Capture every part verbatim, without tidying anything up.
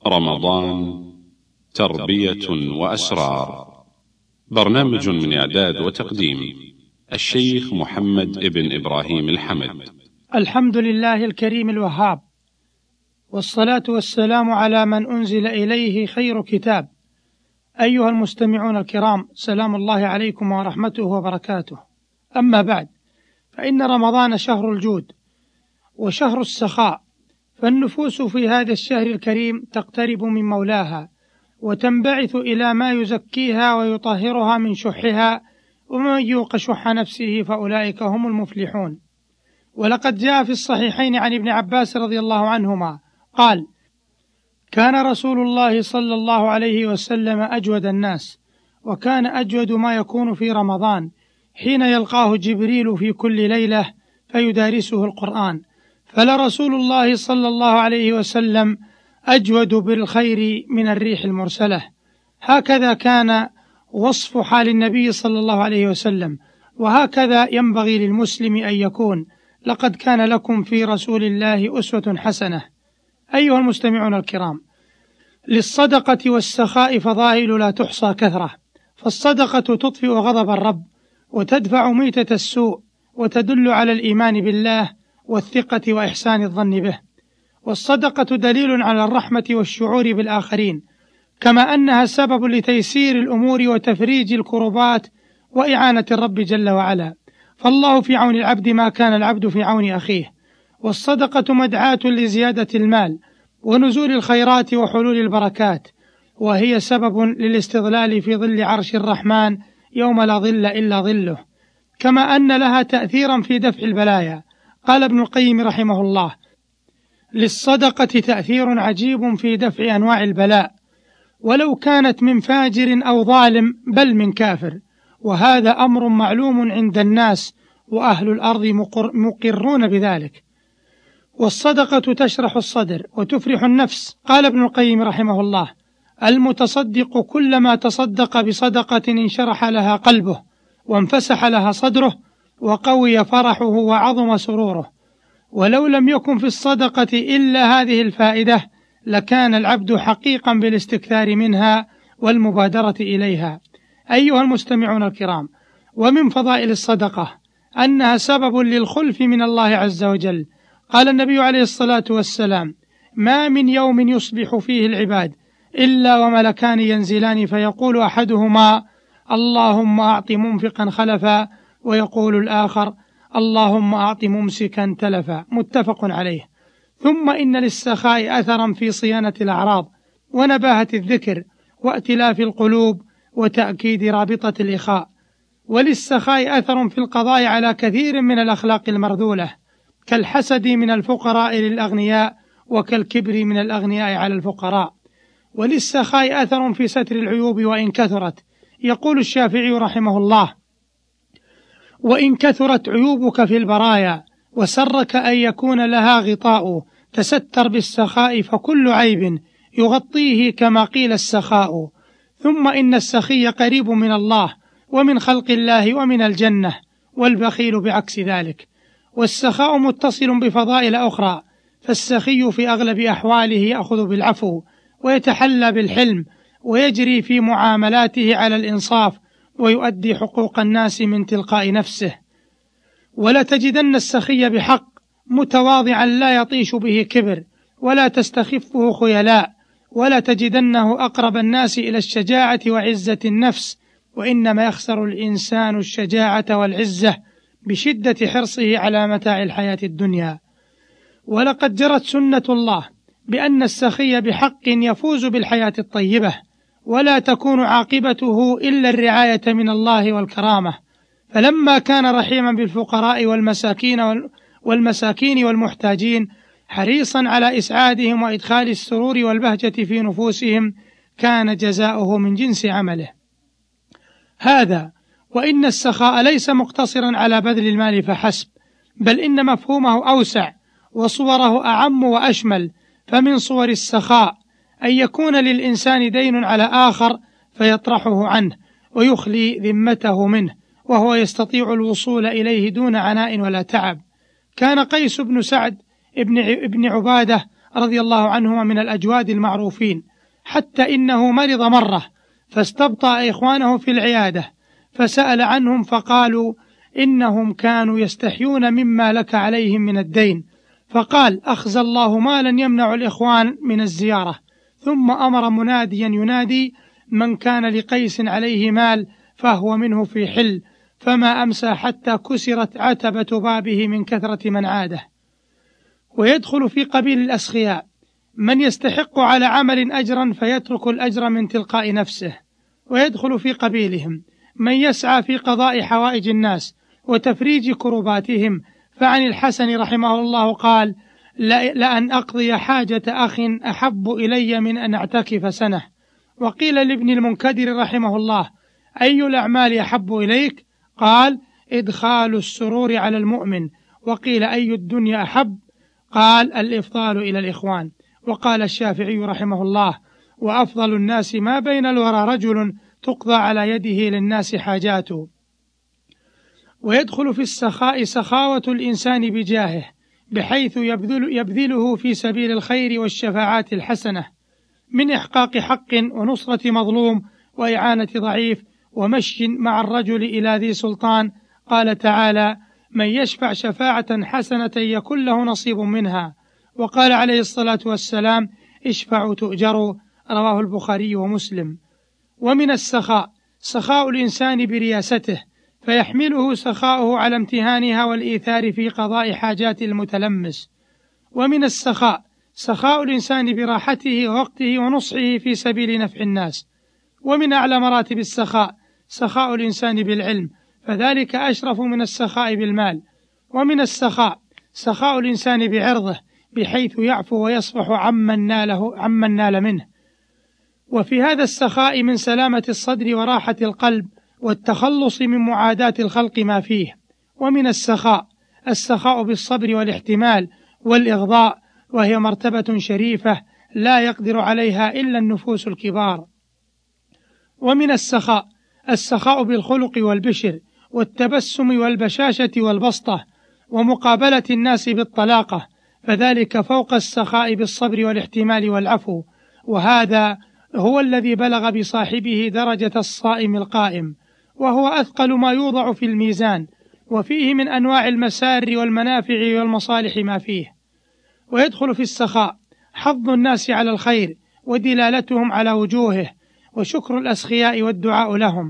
رمضان تربية وأسرار. برنامج من إعداد وتقديم الشيخ محمد ابن إبراهيم الحمد. الحمد لله الكريم الوهاب، والصلاة والسلام على من أنزل إليه خير كتاب. أيها المستمعون الكرام، سلام الله عليكم ورحمته وبركاته. أما بعد، فإن رمضان شهر الجود وشهر السخاء، فالنفوس في هذا الشهر الكريم تقترب من مولاها وتنبعث إلى ما يزكيها ويطهرها من شحها، ومن يوق شح نفسه فأولئك هم المفلحون. ولقد جاء في الصحيحين عن ابن عباس رضي الله عنهما قال: كان رسول الله صلى الله عليه وسلم أجود الناس، وكان أجود ما يكون في رمضان حين يلقاه جبريل في كل ليلة فيدارسه القرآن، فلرسول الله صلى الله عليه وسلم أجود بالخير من الريح المرسلة. هكذا كان وصف حال النبي صلى الله عليه وسلم، وهكذا ينبغي للمسلم أن يكون. لقد كان لكم في رسول الله أسوة حسنة. أيها المستمعون الكرام، للصدقة والسخاء فضائل لا تحصى كثرة، فالصدقة تطفئ غضب الرب وتدفع ميتة السوء، وتدل على الإيمان بالله والثقة وإحسان الظن به. والصدقة دليل على الرحمة والشعور بالآخرين، كما أنها سبب لتيسير الأمور وتفريج الكربات وإعانة الرب جل وعلا، فالله في عون العبد ما كان العبد في عون أخيه. والصدقة مدعاة لزيادة المال ونزول الخيرات وحلول البركات، وهي سبب للاستظلال في ظل عرش الرحمن يوم لا ظل إلا ظله، كما أن لها تأثيرا في دفع البلايا. قال ابن القيم رحمه الله: للصدقة تأثير عجيب في دفع أنواع البلاء، ولو كانت من فاجر أو ظالم بل من كافر، وهذا أمر معلوم عند الناس، وأهل الأرض مقرون بذلك. والصدقة تشرح الصدر وتفرح النفس. قال ابن القيم رحمه الله: المتصدق كلما تصدق بصدقة انشرح لها قلبه وانفسح لها صدره وقوي فرحه وعظم سروره. ولو لم يكن في الصدقة إلا هذه الفائدة لكان العبد حقيقا بالاستكثار منها والمبادرة إليها. أيها المستمعون الكرام، ومن فضائل الصدقة أنها سبب للخلف من الله عز وجل. قال النبي عليه الصلاة والسلام: ما من يوم يصبح فيه العباد إلا وملكان ينزلان، فيقول أحدهما: اللهم أعط منفقا خلفا، ويقول الآخر: اللهم أعط ممسكا تلفا. متفق عليه. ثم إن للسخاء أثرا في صيانة الأعراض ونباهة الذكر وائتلاف القلوب وتأكيد رابطة الإخاء. وللسخاء أثر في القضاء على كثير من الأخلاق المرذولة، كالحسد من الفقراء للأغنياء، وكالكبر من الأغنياء على الفقراء. وللسخاء أثر في ستر العيوب وإن كثرت. يقول الشافعي رحمه الله: وإن كثرت عيوبك في البرايا وسرك أن يكون لها غطاء، تستر بالسخاء فكل عيب يغطيه كما قيل السخاء. ثم إن السخي قريب من الله ومن خلق الله ومن الجنة، والبخيل بعكس ذلك. والسخاء متصل بفضائل أخرى، فالسخي في أغلب أحواله يأخذ بالعفو ويتحلى بالحلم، ويجري في معاملاته على الإنصاف، ويؤدي حقوق الناس من تلقاء نفسه. ولا تجدن السخي بحق متواضعا لا يطيش به كبر، ولا تستخفه خيلاء، ولا تجدنه أقرب الناس إلى الشجاعة وعزة النفس، وإنما يخسر الإنسان الشجاعة والعزة بشدة حرصه على متاع الحياة الدنيا. ولقد جرت سنة الله بأن السخي بحق يفوز بالحياة الطيبة، ولا تكون عاقبته إلا الرعاية من الله والكرامة. فلما كان رحيما بالفقراء والمساكين والمساكين والمحتاجين، حريصا على إسعادهم وإدخال السرور والبهجة في نفوسهم، كان جزاؤه من جنس عمله. هذا وإن السخاء ليس مقتصرا على بذل المال فحسب، بل إن مفهومه أوسع وصوره أعم وأشمل. فمن صور السخاء أن يكون للإنسان دين على آخر فيطرحه عنه ويخلي ذمته منه، وهو يستطيع الوصول إليه دون عناء ولا تعب. كان قيس بن سعد ابن ابن عبادة رضي الله عنهما من الأجواد المعروفين، حتى إنه مرض مرة فاستبطأ إخوانه في العيادة فسأل عنهم فقالوا إنهم كانوا يستحيون مما لك عليهم من الدين، فقال أخزى الله مالا يمنع الإخوان من الزيارة، ثم أمر مناديا ينادي من كان لقيس عليه مال فهو منه في حل، فما أمسى حتى كسرت عتبة بابه من كثرة من عاده. ويدخل في قبيل الأسخياء من يستحق على عمل أجرا فيترك الأجر من تلقاء نفسه، ويدخل في قبيلهم من يسعى في قضاء حوائج الناس وتفريج كرباتهم، فعن الحسن رحمه الله قال لأن أقضي حاجة أخ أحب إلي من أن أعتكف سنة. وقيل لابن المنكدر رحمه الله أي الأعمال أحب إليك؟ قال إدخال السرور على المؤمن. وقيل أي الدنيا أحب؟ قال الإفضال إلى الإخوان. وقال الشافعي رحمه الله وأفضل الناس ما بين الورى رجل تقضى على يده للناس حاجاته. ويدخل في السخاء سخاوة الإنسان بجاهه بحيث يبذل يبذله في سبيل الخير والشفاعات الحسنة من إحقاق حق ونصرة مظلوم وإعانة ضعيف ومشي مع الرجل إلى ذي سلطان. قال تعالى من يشفع شفاعة حسنة يكن له نصيب منها. وقال عليه الصلاة والسلام اشفعوا تؤجروا، رواه البخاري ومسلم. ومن السخاء سخاء الإنسان برياسته فيحمله سخاؤه على امتهانها والإيثار في قضاء حاجات المتلمس. ومن السخاء سخاء الإنسان براحته ووقته ونصحه في سبيل نفع الناس. ومن أعلى مراتب السخاء سخاء الإنسان بالعلم، فذلك أشرف من السخاء بالمال. ومن السخاء سخاء الإنسان بعرضه بحيث يعفو ويصفح عمن ناله عمن نال منه. وفي هذا السخاء من سلامة الصدر وراحة القلب والتخلص من معاداة الخلق ما فيه. ومن السخاء السخاء بالصبر والاحتمال والإغضاء، وهي مرتبة شريفة لا يقدر عليها إلا النفوس الكبار. ومن السخاء السخاء بالخلق والبشر والتبسم والبشاشة والبسطة ومقابلة الناس بالطلاقة، فذلك فوق السخاء بالصبر والاحتمال والعفو، وهذا هو الذي بلغ بصاحبه درجة الصائم القائم، وهو أثقل ما يوضع في الميزان، وفيه من أنواع المسار والمنافع والمصالح ما فيه. ويدخل في السخاء حظ الناس على الخير ودلالتهم على وجوهه وشكر الأسخياء والدعاء لهم.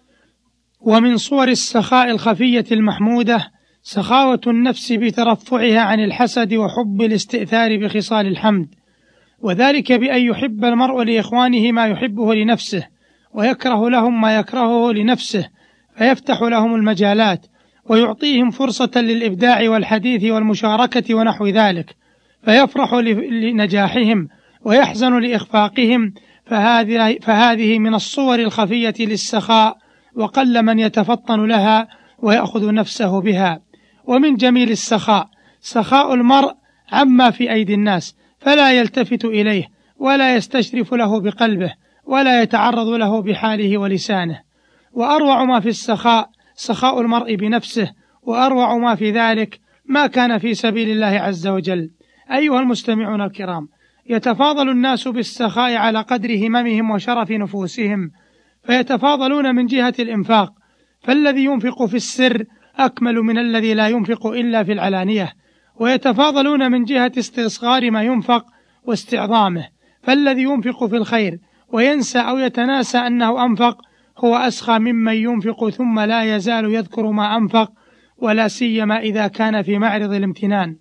ومن صور السخاء الخفية المحمودة سخاوة النفس بترفعها عن الحسد وحب الاستئثار بخصال الحمد، وذلك بأن يحب المرء لإخوانه ما يحبه لنفسه ويكره لهم ما يكرهه لنفسه، فيفتح لهم المجالات ويعطيهم فرصة للإبداع والحديث والمشاركة ونحو ذلك، فيفرح لنجاحهم ويحزن لإخفاقهم، فهذه, فهذه من الصور الخفية للسخاء، وقل من يتفطن لها ويأخذ نفسه بها. ومن جميل السخاء سخاء المرء عما في أيدي الناس، فلا يلتفت إليه ولا يستشرف له بقلبه ولا يتعرض له بحاله ولسانه. وأروع ما في السخاء سخاء المرء بنفسه، وأروع ما في ذلك ما كان في سبيل الله عز وجل. أيها المستمعون الكرام، يتفاضل الناس بالسخاء على قدر هممهم وشرف نفوسهم، فيتفاضلون من جهة الإنفاق، فالذي ينفق في السر أكمل من الذي لا ينفق إلا في العلانية، ويتفاضلون من جهة استصغار ما ينفق واستعظامه، فالذي ينفق في الخير وينسى أو يتناسى أنه أنفق هو أسخى ممن ينفق ثم لا يزال يذكر ما أنفق، ولا سيما إذا كان في معرض الامتنان.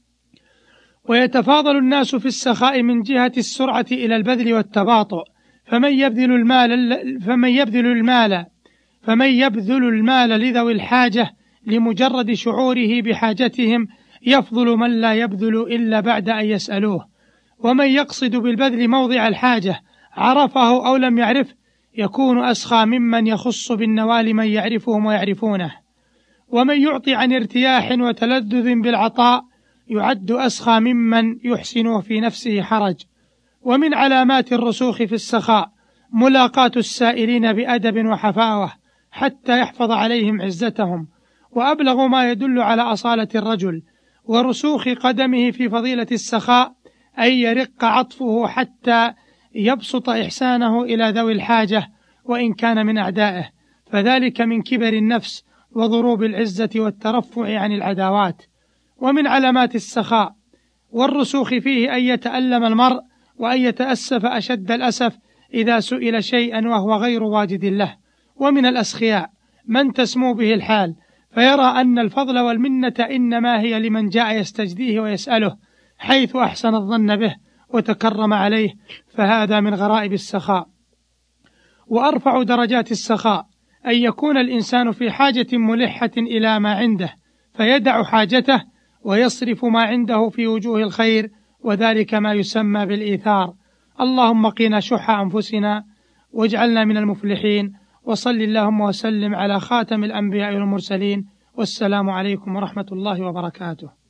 ويتفاضل الناس في السخاء من جهة السرعة إلى البذل والتباطؤ، فمن يبذل المال فمن يبذل المال فمن يبذل المال لذوي الحاجة لمجرد شعوره بحاجتهم يفضل من لا يبذل إلا بعد أن يسألوه. ومن يقصد بالبذل موضع الحاجة عرفه أو لم يعرفه يكون أسخى ممن يخص بالنوال من يعرفهم ويعرفونه. ومن يعطي عن ارتياح وتلذذ بالعطاء يعد أسخى ممن يحسنه في نفسه حرج. ومن علامات الرسوخ في السخاء ملاقاة السائلين بأدب وحفاوة حتى يحفظ عليهم عزتهم. وأبلغ ما يدل على أصالة الرجل ورسوخ قدمه في فضيلة السخاء أي يرق عطفه حتى يبسط إحسانه إلى ذوي الحاجة وإن كان من أعدائه، فذلك من كبر النفس وضروب العزة والترفع عن العداوات. ومن علامات السخاء والرسوخ فيه أن يتألم المرء وأن يتأسف أشد الأسف إذا سئل شيئا وهو غير واجد له. ومن الأسخياء من تسمو به الحال فيرى أن الفضل والمنة إنما هي لمن جاء يستجديه ويسأله، حيث أحسن الظن به وتكرم عليه، فهذا من غرائب السخاء. وأرفع درجات السخاء أن يكون الإنسان في حاجة ملحة إلى ما عنده فيدع حاجته ويصرف ما عنده في وجوه الخير، وذلك ما يسمى بالإيثار. اللهم قنا شح أنفسنا واجعلنا من المفلحين، وصل اللهم وسلم على خاتم الأنبياء والمرسلين، والسلام عليكم ورحمة الله وبركاته.